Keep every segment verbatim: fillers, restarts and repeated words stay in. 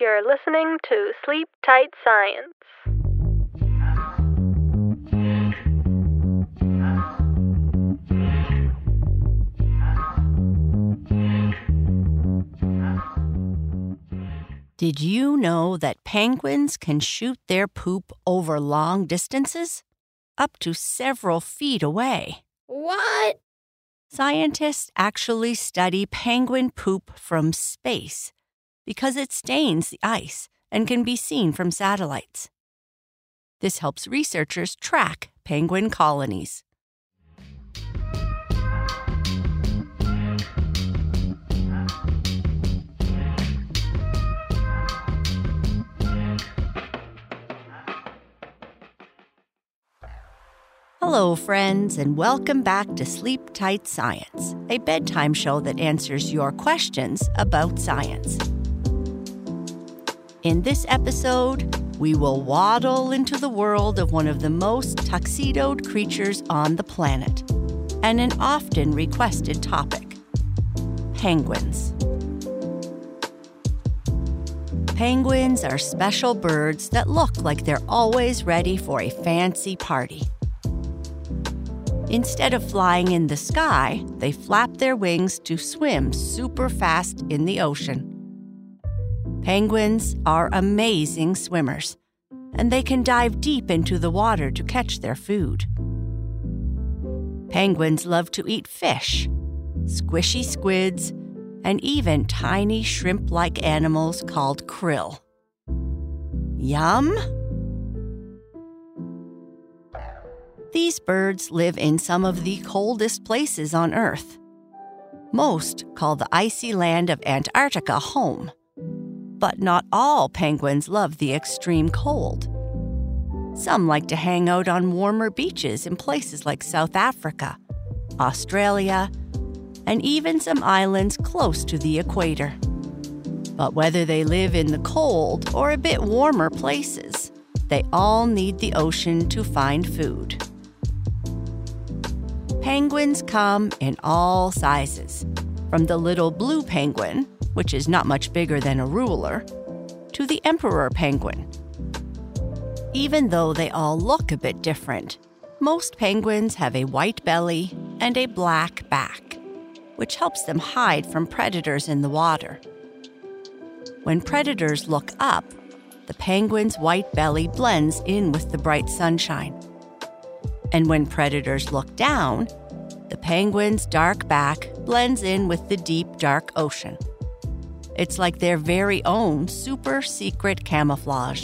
You're listening to Sleep Tight Science. Did you know that penguins can shoot their poop over long distances? Up to several feet away. What? Scientists actually study penguin poop from space because it stains the ice and can be seen from satellites. This helps researchers track penguin colonies. Hello, friends, and welcome back to Sleep Tight Science, a bedtime show that answers your questions about science. In this episode, we will waddle into the world of one of the most tuxedoed creatures on the planet, and an often requested topic: penguins. Penguins are special birds that look like they're always ready for a fancy party. Instead of flying in the sky, they flap their wings to swim super fast in the ocean. Penguins are amazing swimmers, and they can dive deep into the water to catch their food. Penguins love to eat fish, squishy squids, and even tiny shrimp-like animals called krill. Yum! These birds live in some of the coldest places on Earth. Most call the icy land of Antarctica home. But not all penguins love the extreme cold. Some like to hang out on warmer beaches in places like South Africa, Australia, and even some islands close to the equator. But whether they live in the cold or a bit warmer places, they all need the ocean to find food. Penguins come in all sizes, from the little blue penguin, which is not much bigger than a ruler, to the emperor penguin. Even though they all look a bit different, most penguins have a white belly and a black back, which helps them hide from predators in the water. When predators look up, the penguin's white belly blends in with the bright sunshine. And when predators look down, the penguin's dark back blends in with the deep, dark ocean. It's like their very own super secret camouflage.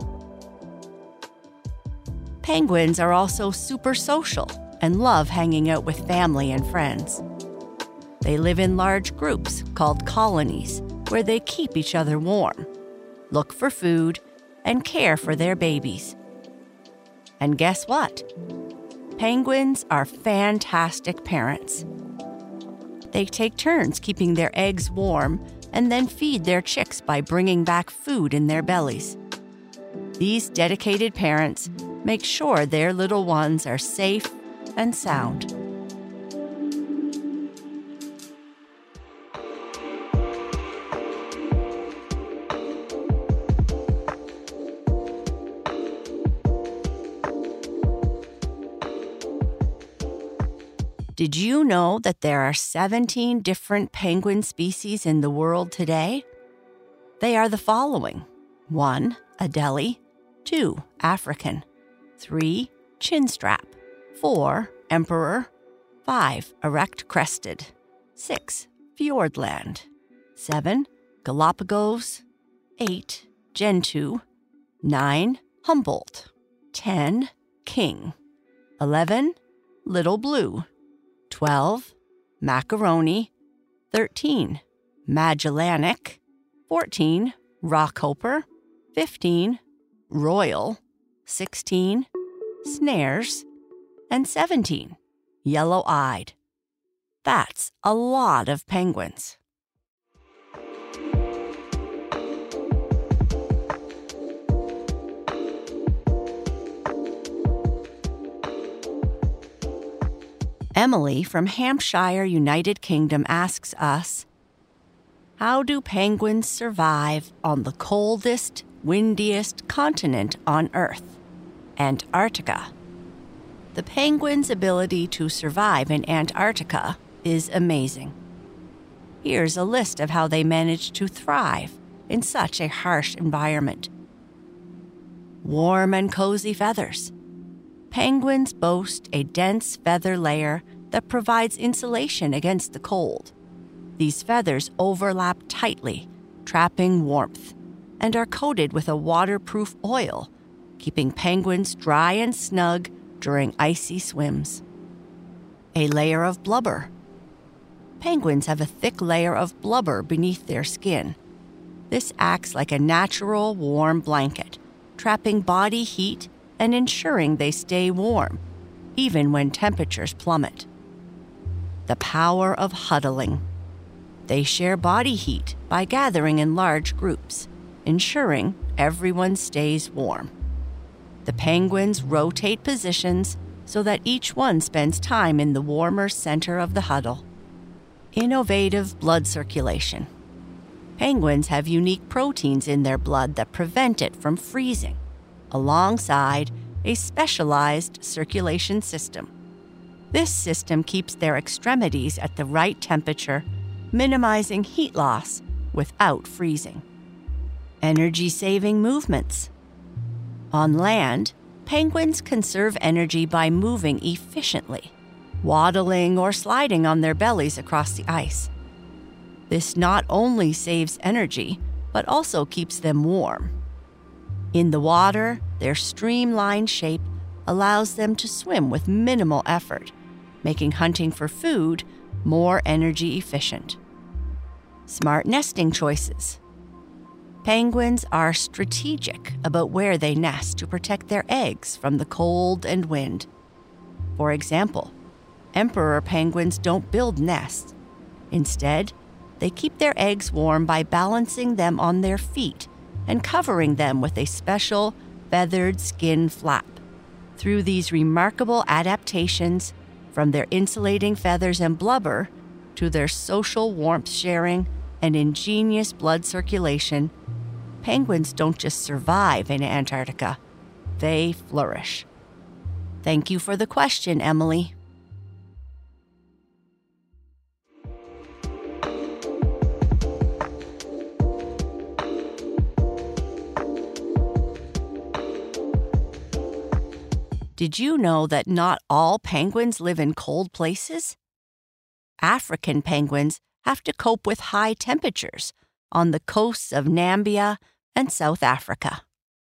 Penguins are also super social and love hanging out with family and friends. They live in large groups called colonies, where they keep each other warm, look for food, and care for their babies. And guess what? Penguins are fantastic parents. They take turns keeping their eggs warm and then feed their chicks by bringing back food in their bellies. These dedicated parents make sure their little ones are safe and sound. Did you know that there are seventeen different penguin species in the world today? They are the following: one, Adelie; two, African; three, chinstrap; four, emperor; five, erect-crested; six, Fiordland; seven, Galapagos; eight, Gentoo; nine, Humboldt; ten, king; eleven, little blue; twelve, macaroni; thirteen, Magellanic; fourteen, Rockhopper; fifteen, royal; sixteen, snares; and seventeen, yellow-eyed. That's a lot of penguins. Emily from Hampshire, United Kingdom asks us, How do penguins survive on the coldest, windiest continent on Earth, Antarctica? The penguins' ability to survive in Antarctica is amazing. Here's a list of how they manage to thrive in such a harsh environment. Warm and cozy feathers. Penguins boast a dense feather layer that provides insulation against the cold. These feathers overlap tightly, trapping warmth, and are coated with a waterproof oil, keeping penguins dry and snug during icy swims. A layer of blubber. Penguins have a thick layer of blubber beneath their skin. This acts like a natural warm blanket, trapping body heat and ensuring they stay warm, even when temperatures plummet. The power of huddling. They share body heat by gathering in large groups, ensuring everyone stays warm. The penguins rotate positions so that each one spends time in the warmer center of the huddle. Innovative blood circulation. Penguins have unique proteins in their blood that prevent it from freezing, alongside a specialized circulation system. This system keeps their extremities at the right temperature, minimizing heat loss without freezing. Energy-saving movements. On land, penguins conserve energy by moving efficiently, waddling or sliding on their bellies across the ice. This not only saves energy, but also keeps them warm. In the water, their streamlined shape allows them to swim with minimal effort, making hunting for food more energy efficient. Smart nesting choices. Penguins are strategic about where they nest to protect their eggs from the cold and wind. For example, emperor penguins don't build nests. Instead, they keep their eggs warm by balancing them on their feet and covering them with a special feathered skin flap. Through these remarkable adaptations, from their insulating feathers and blubber to their social warmth sharing and ingenious blood circulation, penguins don't just survive in Antarctica, they flourish. Thank you for the question, Emily. Did you know that not all penguins live in cold places? African penguins have to cope with high temperatures on the coasts of Namibia and South Africa.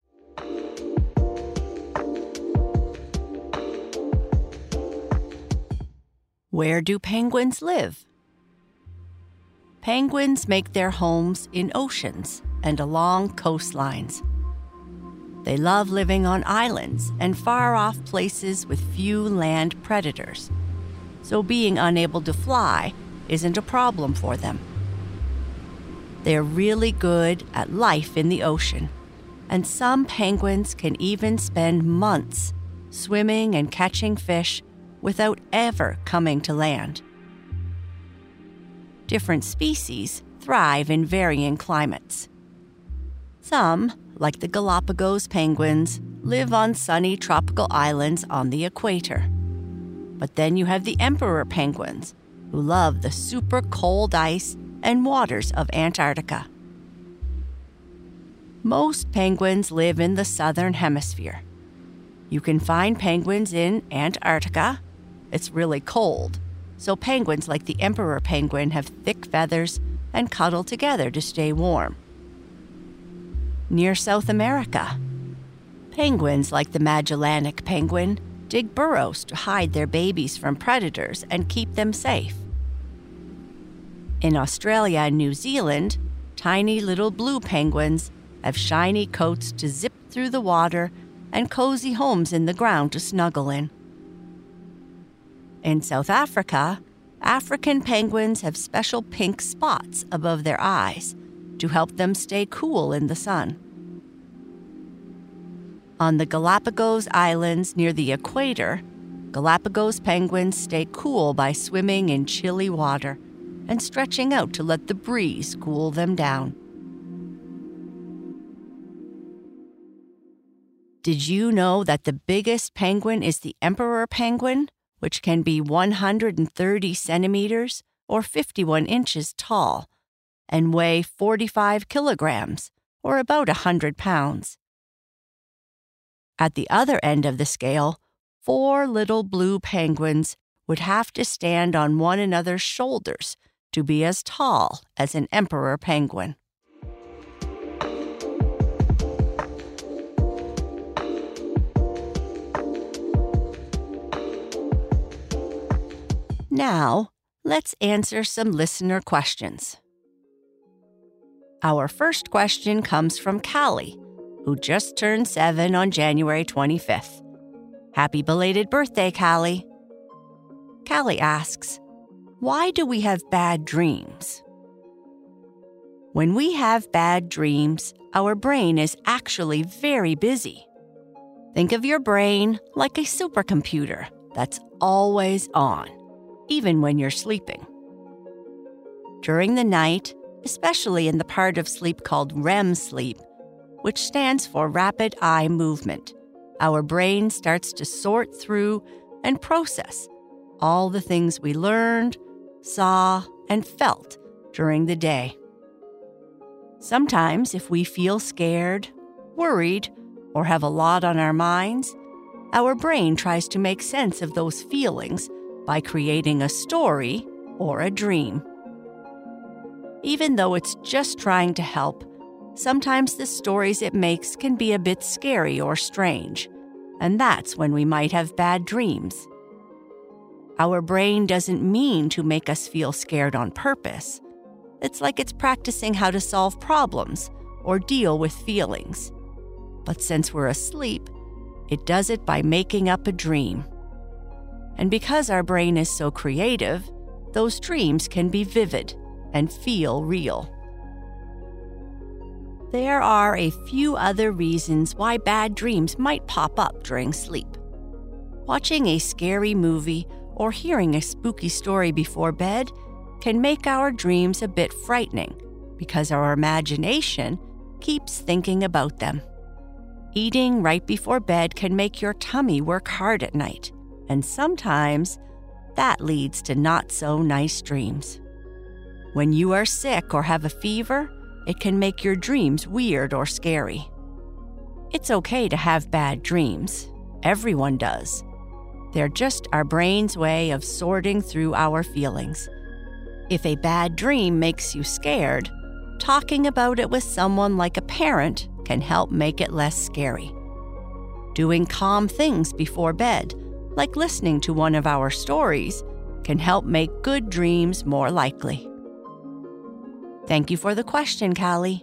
Where do penguins live? Penguins make their homes in oceans and along coastlines. They love living on islands and far-off places with few land predators, so being unable to fly isn't a problem for them. They're really good at life in the ocean, and some penguins can even spend months swimming and catching fish without ever coming to land. Different species thrive in varying climates. Some, like the Galapagos penguins, live on sunny tropical islands on the equator. But then you have the emperor penguins, who love the super cold ice and waters of Antarctica. Most penguins live in the southern hemisphere. You can find penguins in Antarctica. It's really cold, so penguins like the emperor penguin have thick feathers and cuddle together to stay warm. Near South America, penguins like the Magellanic penguin dig burrows to hide their babies from predators and keep them safe. In Australia and New Zealand, tiny little blue penguins have shiny coats to zip through the water and cozy homes in the ground to snuggle in. In South Africa, African penguins have special pink spots above their eyes to help them stay cool in the sun. On the Galapagos Islands near the equator, Galapagos penguins stay cool by swimming in chilly water and stretching out to let the breeze cool them down. Did you know that the biggest penguin is the emperor penguin, which can be one hundred thirty centimeters or fifty-one inches tall and weigh forty-five kilograms or about one hundred pounds? At the other end of the scale, four little blue penguins would have to stand on one another's shoulders to be as tall as an emperor penguin. Now, let's answer some listener questions. Our first question comes from Callie, who just turned seven on January twenty-fifth. Happy belated birthday, Callie. Callie asks, why do we have bad dreams? When we have bad dreams, our brain is actually very busy. Think of your brain like a supercomputer that's always on, even when you're sleeping. During the night, especially in the part of sleep called R E M sleep, which stands for rapid eye movement, our brain starts to sort through and process all the things we learned, saw, and felt during the day. Sometimes, if we feel scared, worried, or have a lot on our minds, our brain tries to make sense of those feelings by creating a story or a dream. Even though it's just trying to help, sometimes the stories it makes can be a bit scary or strange, and that's when we might have bad dreams. Our brain doesn't mean to make us feel scared on purpose. It's like it's practicing how to solve problems or deal with feelings. But since we're asleep, it does it by making up a dream. And because our brain is so creative, those dreams can be vivid and feel real. There are a few other reasons why bad dreams might pop up during sleep. Watching a scary movie or hearing a spooky story before bed can make our dreams a bit frightening because our imagination keeps thinking about them. Eating right before bed can make your tummy work hard at night, and sometimes that leads to not-so-nice dreams. When you are sick or have a fever, it can make your dreams weird or scary. It's okay to have bad dreams. Everyone does. They're just our brain's way of sorting through our feelings. If a bad dream makes you scared, talking about it with someone like a parent can help make it less scary. Doing calm things before bed, like listening to one of our stories, can help make good dreams more likely. Thank you for the question, Callie.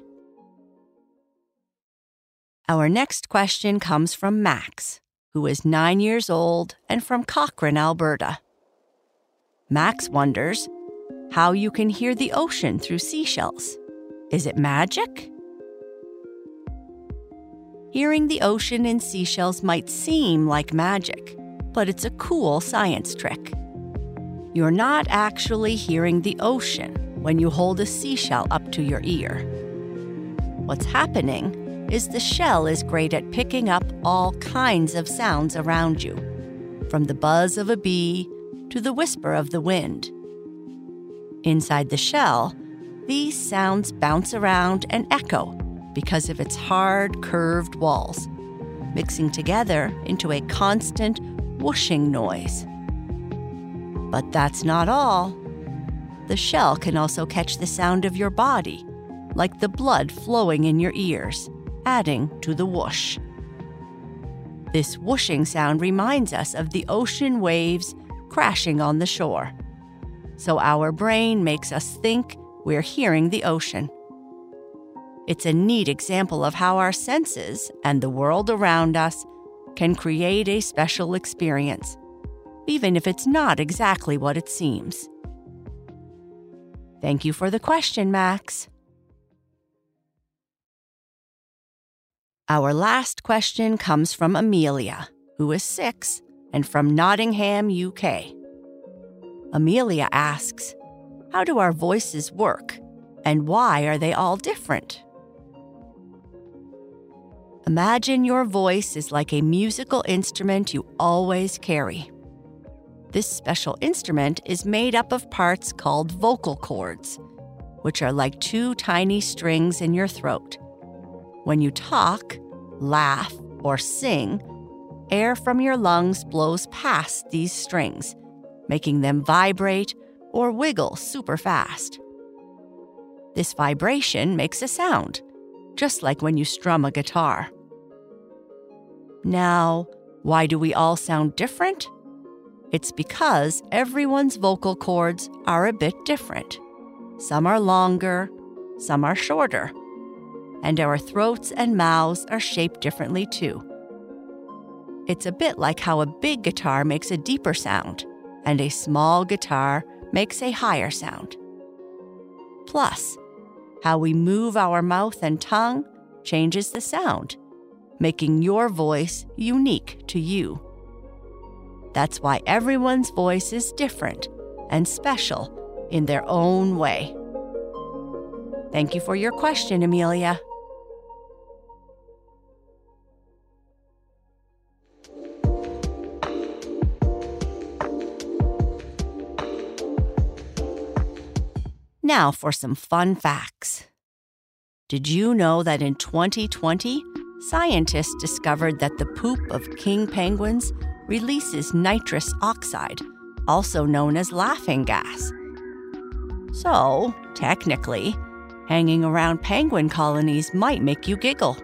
Our next question comes from Max, who is nine years old and from Cochrane, Alberta. Max wonders how you can hear the ocean through seashells. Is it magic? Hearing the ocean in seashells might seem like magic, but it's a cool science trick. You're not actually hearing the ocean when you hold a seashell up to your ear. What's happening is the shell is great at picking up all kinds of sounds around you, from the buzz of a bee to the whisper of the wind. Inside the shell, these sounds bounce around and echo because of its hard, curved walls, mixing together into a constant whooshing noise. But that's not all. The shell can also catch the sound of your body, like the blood flowing in your ears, adding to the whoosh. This whooshing sound reminds us of the ocean waves crashing on the shore. So our brain makes us think we're hearing the ocean. It's a neat example of how our senses and the world around us can create a special experience, even if it's not exactly what it seems. Thank you for the question, Max. Our last question comes from Amelia, who is six and from Nottingham, U K. Amelia asks, how do our voices work, and why are they all different? Imagine your voice is like a musical instrument you always carry. This special instrument is made up of parts called vocal cords, which are like two tiny strings in your throat. When you talk, laugh, or sing, air from your lungs blows past these strings, making them vibrate or wiggle super fast. This vibration makes a sound, just like when you strum a guitar. Now, why do we all sound different? It's because everyone's vocal cords are a bit different. Some are longer, some are shorter, and our throats and mouths are shaped differently too. It's a bit like how a big guitar makes a deeper sound, and a small guitar makes a higher sound. Plus, how we move our mouth and tongue changes the sound, making your voice unique to you. That's why everyone's voice is different and special in their own way. Thank you for your question, Amelia. Now for some fun facts. Did you know that in twenty twenty, scientists discovered that the poop of king penguins releases nitrous oxide, also known as laughing gas? So, technically, hanging around penguin colonies might make you giggle.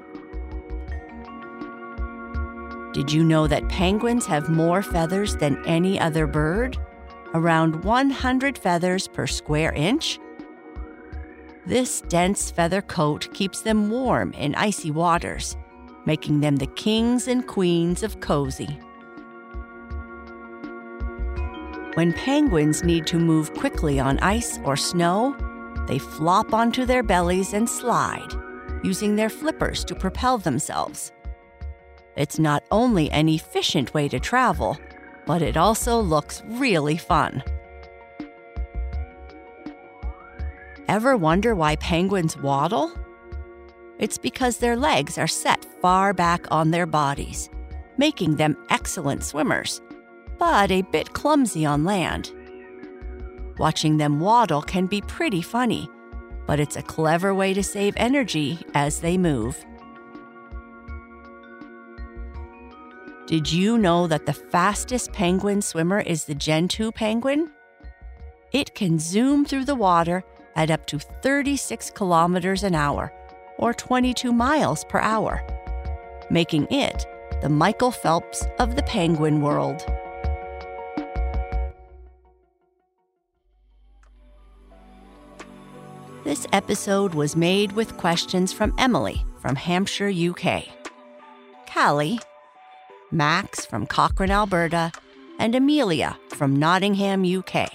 Did you know that penguins have more feathers than any other bird? Around one hundred feathers per square inch? This dense feather coat keeps them warm in icy waters, making them the kings and queens of cozy. When penguins need to move quickly on ice or snow, they flop onto their bellies and slide, using their flippers to propel themselves. It's not only an efficient way to travel, but it also looks really fun. Ever wonder why penguins waddle? It's because their legs are set far back on their bodies, making them excellent swimmers, but a bit clumsy on land. Watching them waddle can be pretty funny, but it's a clever way to save energy as they move. Did you know that the fastest penguin swimmer is the Gentoo penguin? It can zoom through the water at up to thirty-six kilometers an hour, or twenty-two miles per hour, making it the Michael Phelps of the penguin world. This episode was made with questions from Emily from Hampshire, U K, Callie, Max from Cochrane, Alberta, and Amelia from Nottingham, U K.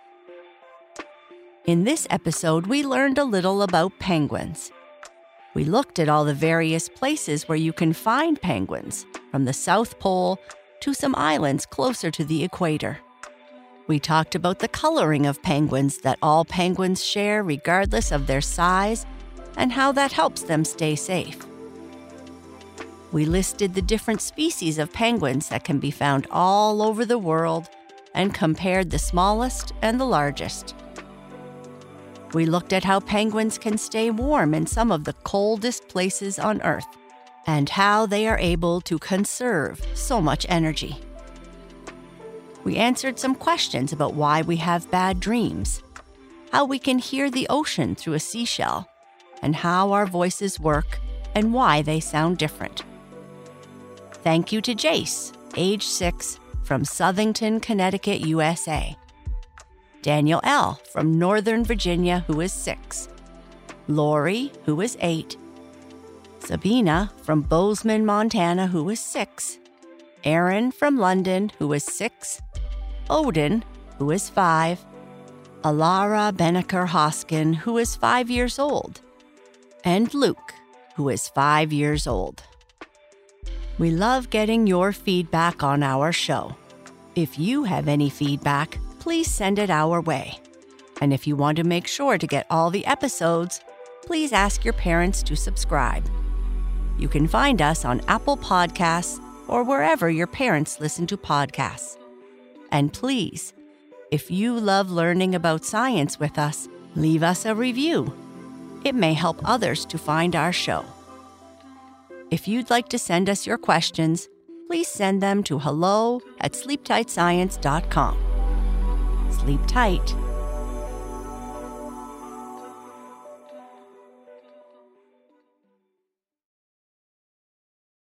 In this episode, we learned a little about penguins. We looked at all the various places where you can find penguins, from the South Pole to some islands closer to the equator. We talked about the coloring of penguins that all penguins share regardless of their size and how that helps them stay safe. We listed the different species of penguins that can be found all over the world and compared the smallest and the largest. We looked at how penguins can stay warm in some of the coldest places on Earth and how they are able to conserve so much energy. We answered some questions about why we have bad dreams, how we can hear the ocean through a seashell, and how our voices work and why they sound different. Thank you to Jace, age six, from Southington, Connecticut, U S A. Daniel L. from Northern Virginia, who is six. Lori, who is eight. Sabina from Bozeman, Montana, who is six. Aaron from London, who is six. Odin, who is five. Alara Beneker Hoskin, who is five years old. And Luke, who is five years old. We love getting your feedback on our show. If you have any feedback, please send it our way. And if you want to make sure to get all the episodes, please ask your parents to subscribe. You can find us on Apple Podcasts or wherever your parents listen to podcasts. And please, if you love learning about science with us, leave us a review. It may help others to find our show. If you'd like to send us your questions, please send them to hello at sleep tight science dot com. Sleep tight.